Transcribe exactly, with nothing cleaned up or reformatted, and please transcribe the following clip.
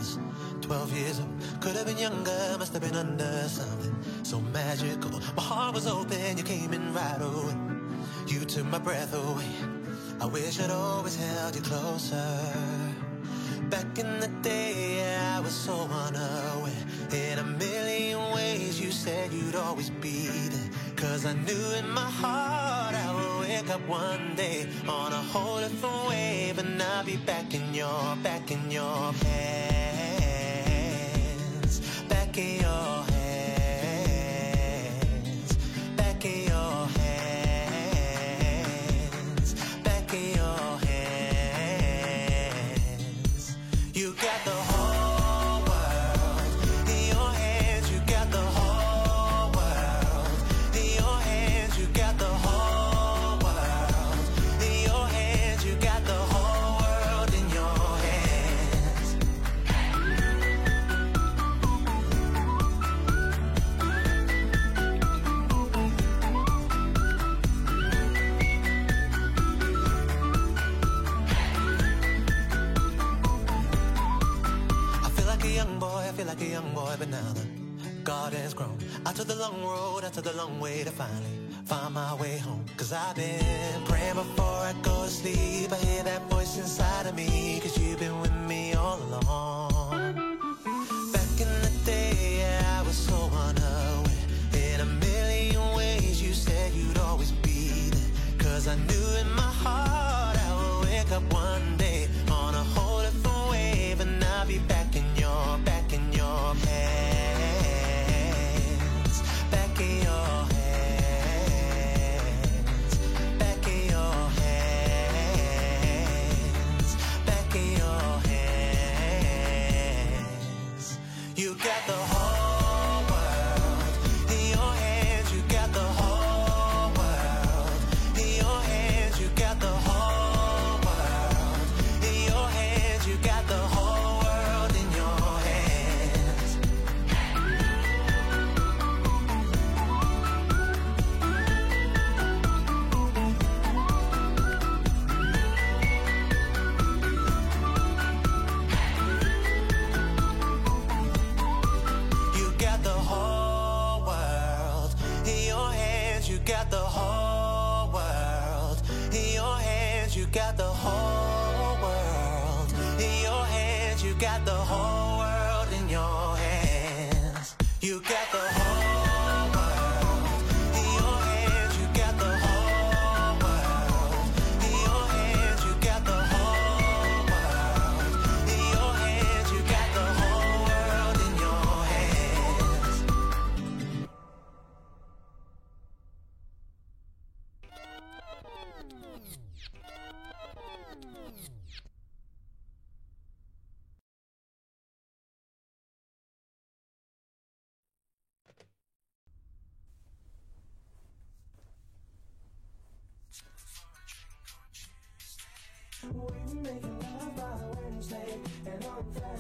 was twelve years old. Could have been younger, must have been under something so magical. My heart was open, you came in right away. You took my breath away. I wish I'd always held you closer. Back in the day, yeah, I was so unaware. In a million ways, you said you'd always be there. Cause I knew in my heart I would wake up one day on a whole different wave, and I'll be back in your, back in your hands. Back in your hands. Back in your hands. Back in your hands. You got the whole world in your hands. You got the whole world in your hands. You got the whole world in your hands. You got the whole world in your hands. I feel like a young boy, I feel like a young boy, but now the garden's grown. I took the long road, I took the long way to finally find my way home. Cause I've been praying before I go to sleep. I hear that voice inside of me, cause you've been with me all along. Back in the day, yeah, I was so unaware. In a million ways, you said you'd always be there. Cause I knew in my heart I would wake up one day on a whole different wave, and I'll be back in your, back in your hands. Back in your hands. Back in your hands. Back in your hands. You got the whole world in your hands. You got the whole world in your hands. You got the whole world in your hands. You got the whole world in your hands. You got the whole world in your hands. You got the whole world in your hands. You got the whole world in your hands. You got the whole world in your hands. You got the whole world in your hands. You got the whole world in your hands. You got the whole world in your hands. You got the whole world in your hands. We making love by Wednesday, and on Friday